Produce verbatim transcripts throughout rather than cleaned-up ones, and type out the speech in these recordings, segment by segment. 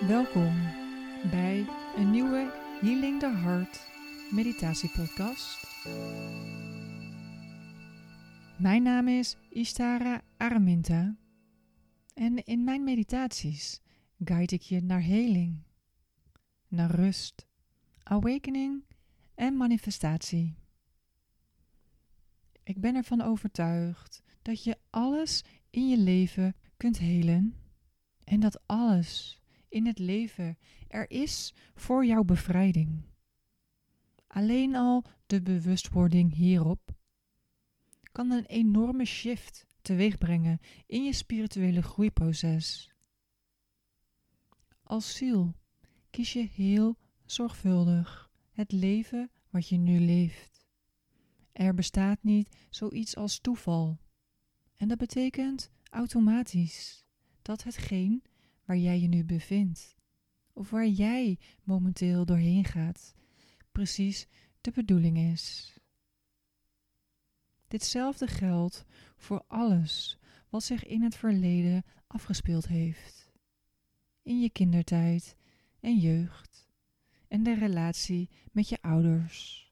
Welkom bij een nieuwe Healing the Heart meditatiepodcast. Mijn naam is Ishtara Araminta en in mijn meditaties guide ik je naar heling, naar rust, awakening en manifestatie. Ik ben ervan overtuigd dat je alles in je leven kunt helen en dat alles in het leven er is voor jouw bevrijding. Alleen al de bewustwording hierop kan een enorme shift teweeg brengen in je spirituele groeiproces. Als ziel kies je heel zorgvuldig het leven wat je nu leeft. Er bestaat niet zoiets als toeval. En dat betekent automatisch dat hetgeen waar jij je nu bevindt, of waar jij momenteel doorheen gaat, precies de bedoeling is. Ditzelfde geldt voor alles wat zich in het verleden afgespeeld heeft. In je kindertijd en jeugd en de relatie met je ouders.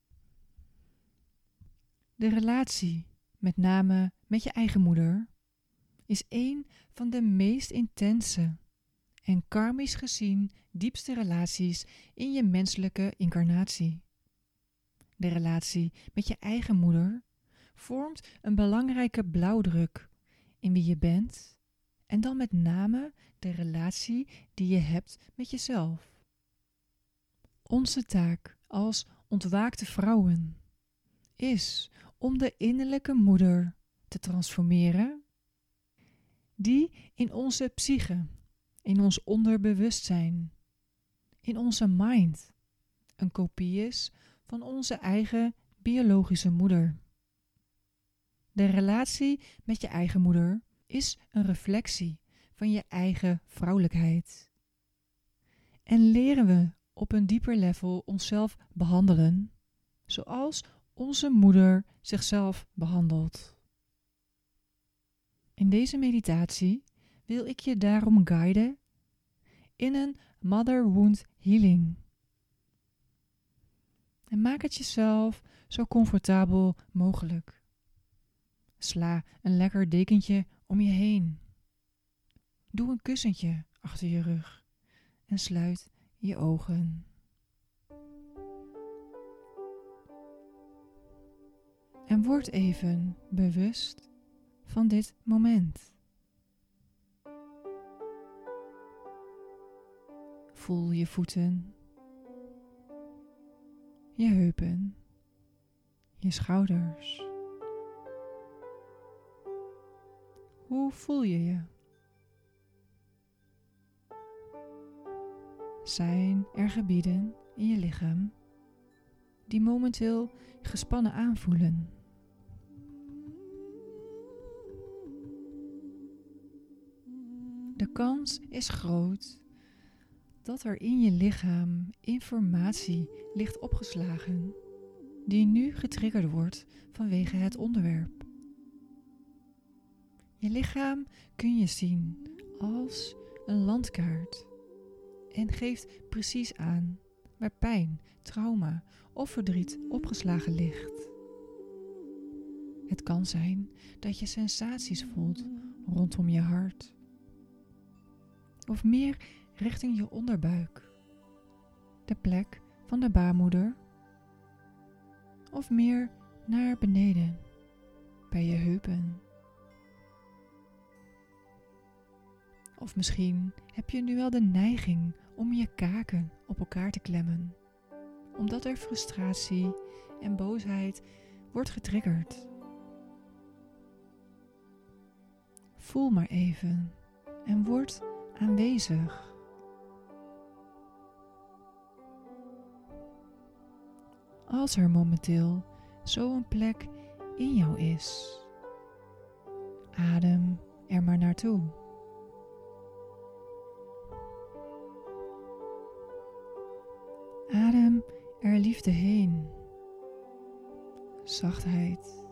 De relatie, met name met je eigen moeder, is een van de meest intense en karmisch gezien diepste relaties in je menselijke incarnatie. De relatie met je eigen moeder vormt een belangrijke blauwdruk in wie je bent en dan met name de relatie die je hebt met jezelf. Onze taak als ontwaakte vrouwen is om de innerlijke moeder te transformeren, die in onze psyche, in ons onderbewustzijn, in onze mind, een kopie is van onze eigen biologische moeder. De relatie met je eigen moeder is een reflectie van je eigen vrouwelijkheid. En leren we op een dieper level onszelf behandelen, zoals onze moeder zichzelf behandelt. In deze meditatie wil ik je daarom guiden in een Mother Wound Healing. En maak het jezelf zo comfortabel mogelijk. Sla een lekker dekentje om je heen. Doe een kussentje achter je rug en sluit je ogen. En word even bewust van dit moment. Voel je voeten, je heupen, je schouders. Hoe voel je je? Zijn er gebieden in je lichaam die momenteel gespannen aanvoelen? De kans is groot dat er in je lichaam informatie ligt opgeslagen die nu getriggerd wordt vanwege het onderwerp. Je lichaam kun je zien als een landkaart en geeft precies aan waar pijn, trauma of verdriet opgeslagen ligt. Het kan zijn dat je sensaties voelt rondom je hart. Of meer richting je onderbuik, de plek van de baarmoeder. Of meer naar beneden, bij je heupen. Of misschien heb je nu wel de neiging om je kaken op elkaar te klemmen, omdat er frustratie en boosheid wordt getriggerd. Voel maar even en word aanwezig. Als er momenteel zo'n plek in jou is, adem er maar naartoe. Adem er liefde heen, zachtheid.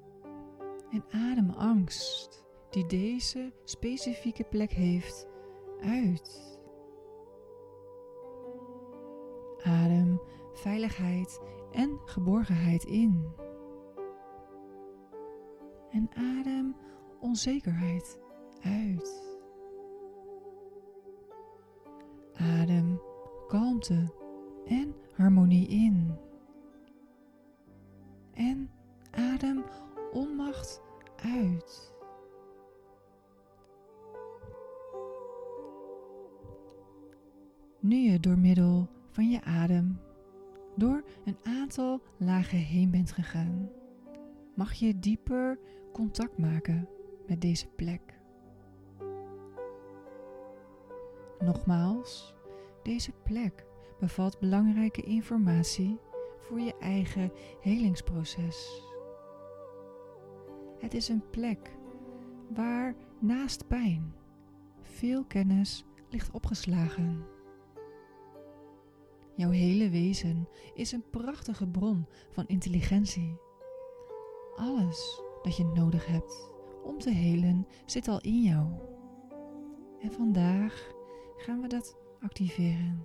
En adem angst die deze specifieke plek heeft uit. Adem veiligheid en geborgenheid in. En adem onzekerheid uit. Adem kalmte en harmonie in. En adem onmacht uit. Nu je door middel van je adem door een aantal lagen heen bent gegaan, mag je dieper contact maken met deze plek. Nogmaals, deze plek bevat belangrijke informatie voor je eigen helingsproces. Het is een plek waar naast pijn veel kennis ligt opgeslagen. Jouw hele wezen is een prachtige bron van intelligentie. Alles dat je nodig hebt om te helen zit al in jou. En vandaag gaan we dat activeren.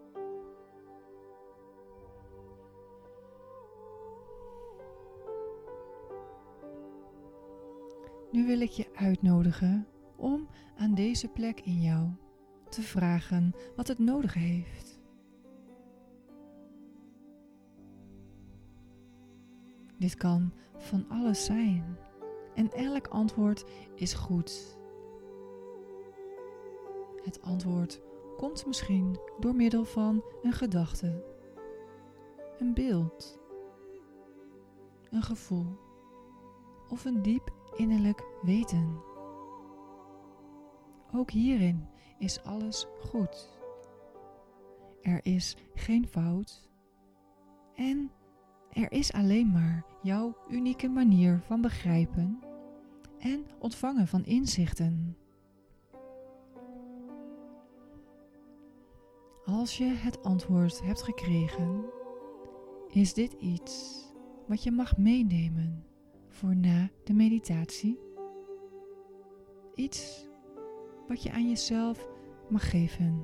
Nu wil ik je uitnodigen om aan deze plek in jou te vragen wat het nodig heeft. Dit kan van alles zijn en elk antwoord is goed. Het antwoord komt misschien door middel van een gedachte, een beeld, een gevoel of een diep innerlijk weten. Ook hierin is alles goed. Er is geen fout en er is alleen maar jouw unieke manier van begrijpen en ontvangen van inzichten. Als je het antwoord hebt gekregen, is dit iets wat je mag meenemen voor na de meditatie. Iets wat je aan jezelf mag geven.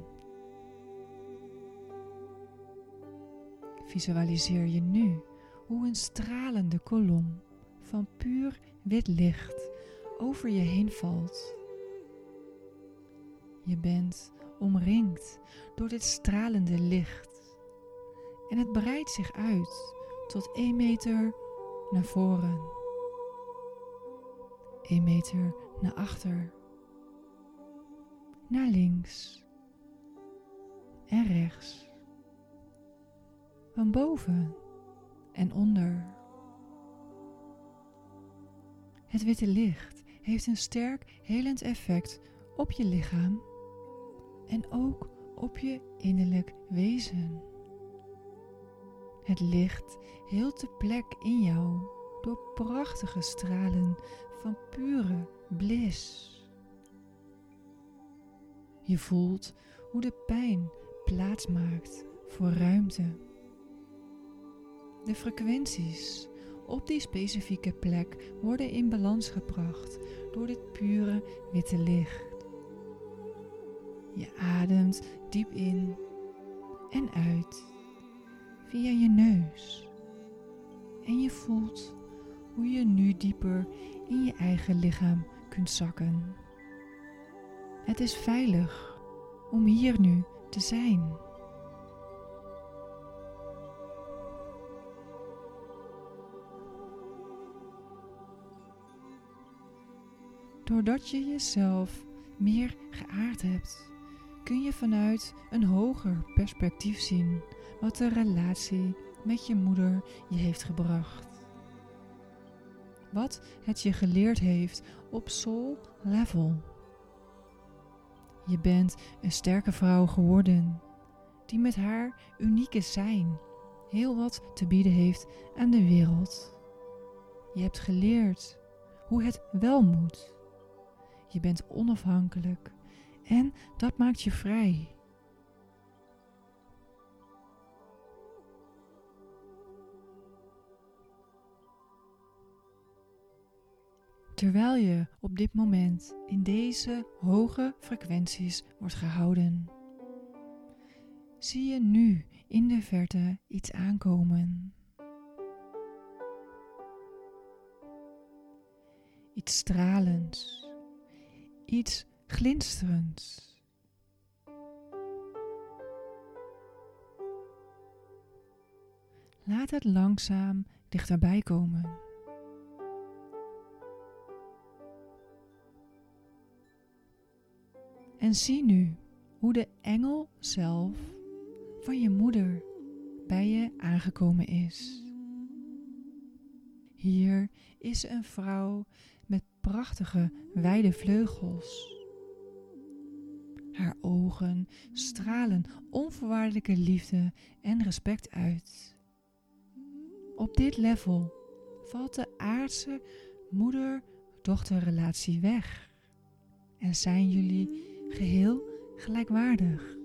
Visualiseer je nu hoe een stralende kolom van puur wit licht over je heen valt. Je bent omringd door dit stralende licht en het breidt zich uit tot één meter naar voren, één meter naar achter, naar links en rechts, van boven en onder. Het witte licht heeft een sterk helend effect op je lichaam en ook op je innerlijk wezen. Het licht heelt de plek in jou door prachtige stralen van pure bliss. Je voelt hoe de pijn plaats maakt voor ruimte. De frequenties op die specifieke plek worden in balans gebracht door dit pure witte licht. Je ademt diep in en uit via je neus. En je voelt hoe je nu dieper in je eigen lichaam kunt zakken. Het is veilig om hier nu te zijn. Doordat je jezelf meer geaard hebt, kun je vanuit een hoger perspectief zien wat de relatie met je moeder je heeft gebracht. Wat het je geleerd heeft op soul level. Je bent een sterke vrouw geworden, die met haar unieke zijn heel wat te bieden heeft aan de wereld. Je hebt geleerd hoe het wel moet. Je bent onafhankelijk en dat maakt je vrij. Terwijl je op dit moment in deze hoge frequenties wordt gehouden, zie je nu in de verte iets aankomen. Iets stralends, iets glinsterends. Laat het langzaam dichterbij komen. En zie nu hoe de engel zelf van je moeder bij je aangekomen is. Hier is een vrouw met prachtige wijde vleugels. Haar ogen stralen onvoorwaardelijke liefde en respect uit. Op dit level valt de aardse moeder-dochterrelatie weg en zijn jullie geheel gelijkwaardig.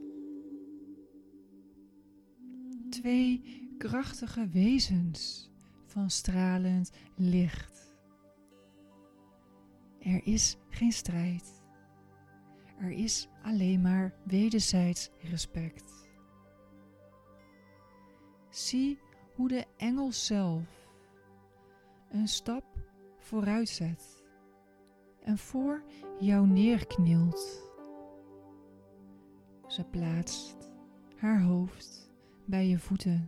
Twee krachtige wezens van stralend licht. Er is geen strijd. Er is alleen maar wederzijds respect. Zie hoe de engel zelf een stap vooruit zet en voor jou neerknielt. Ze plaatst haar hoofd bij je voeten.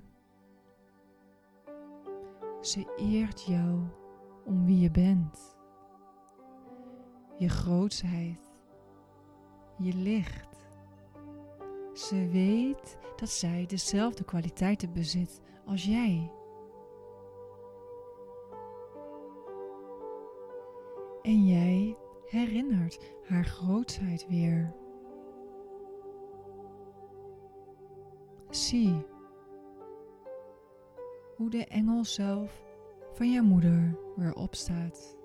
Ze eert jou om wie je bent. Je grootsheid, je licht. Ze weet dat zij dezelfde kwaliteiten bezit als jij. En jij herinnert haar grootsheid weer. Zie hoe de engel zelf van je moeder weer opstaat.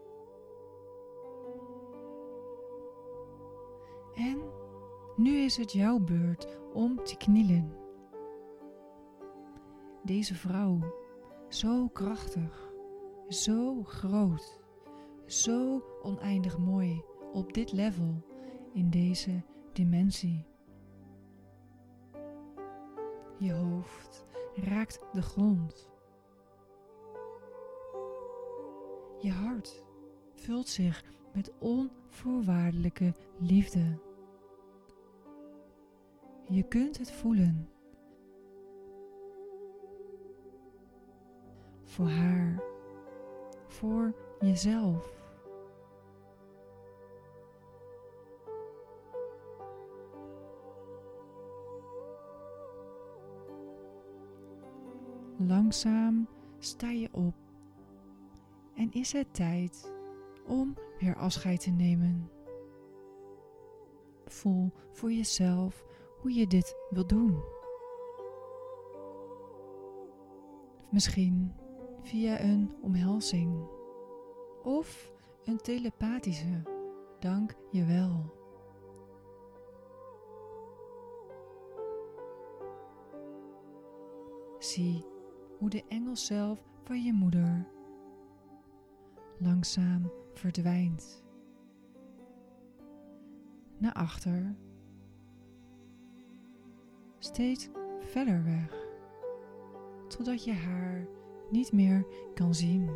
En nu is het jouw beurt om te knielen. Deze vrouw, zo krachtig, zo groot, zo oneindig mooi op dit level, in deze dimensie. Je hoofd raakt de grond. Je hart vult zich met onvoorwaardelijke liefde. Je kunt het voelen. Voor haar, voor jezelf. Langzaam sta je op en is het tijd om weer afscheid te nemen. Voel voor jezelf hoe je dit wilt doen. Misschien via een omhelzing of een telepathische dank je wel. Zie hoe de engel zelf van je moeder langzaam verdwijnt. Naar achter. Steeds verder weg. Totdat je haar niet meer kan zien.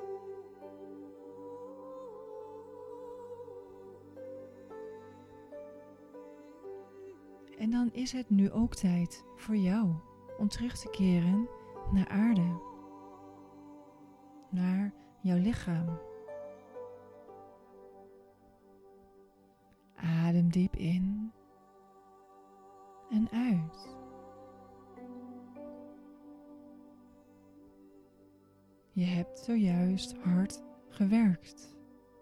En dan is het nu ook tijd voor jou om terug te keren naar aarde. Naar jouw lichaam. Adem diep in en uit. Je hebt zojuist hard gewerkt.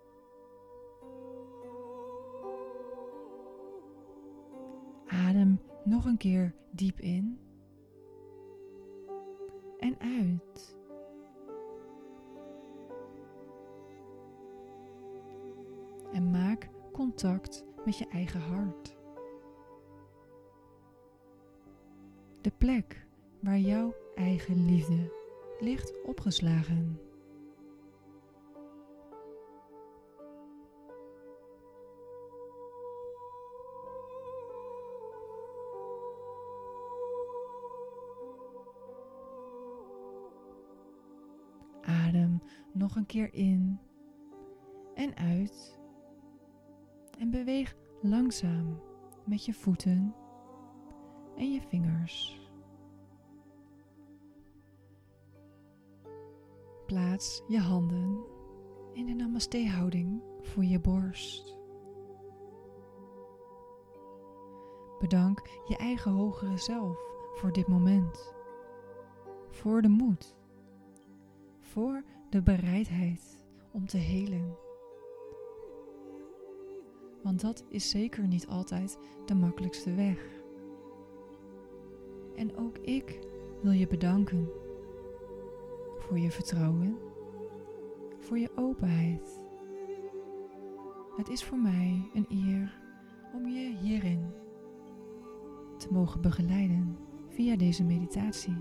Adem nog een keer diep in en uit. En maak contact met je eigen hart. De plek waar jouw eigen liefde ligt opgeslagen. nog een keer in en uit. En beweeg langzaam met je voeten en je vingers. Plaats je handen in de Namaste-houding voor je borst. Bedank je eigen hogere zelf voor dit moment. Voor de moed. Voor de bereidheid om te helen. Want dat is zeker niet altijd de makkelijkste weg. En ook ik wil je bedanken. Voor je vertrouwen. Voor je openheid. Het is voor mij een eer om je hierin te mogen begeleiden via deze meditatie.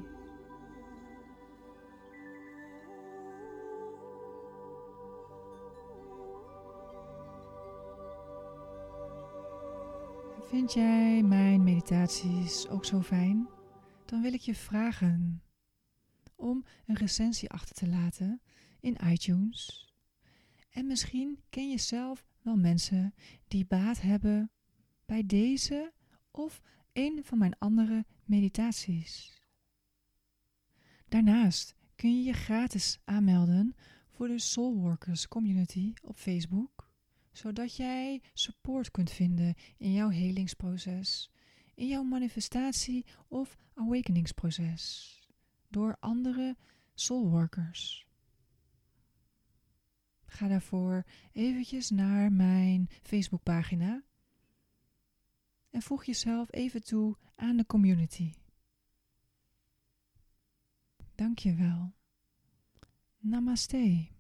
Vind jij mijn meditaties ook zo fijn? Dan wil ik je vragen om een recensie achter te laten in iTunes. En misschien ken je zelf wel mensen die baat hebben bij deze of een van mijn andere meditaties. Daarnaast kun je je gratis aanmelden voor de Soulworkers Community op Facebook, zodat jij support kunt vinden in jouw helingsproces, in jouw manifestatie of awakeningsproces, door andere soulworkers. Ga daarvoor eventjes naar mijn Facebookpagina en voeg jezelf even toe aan de community. Dank je wel. Namaste.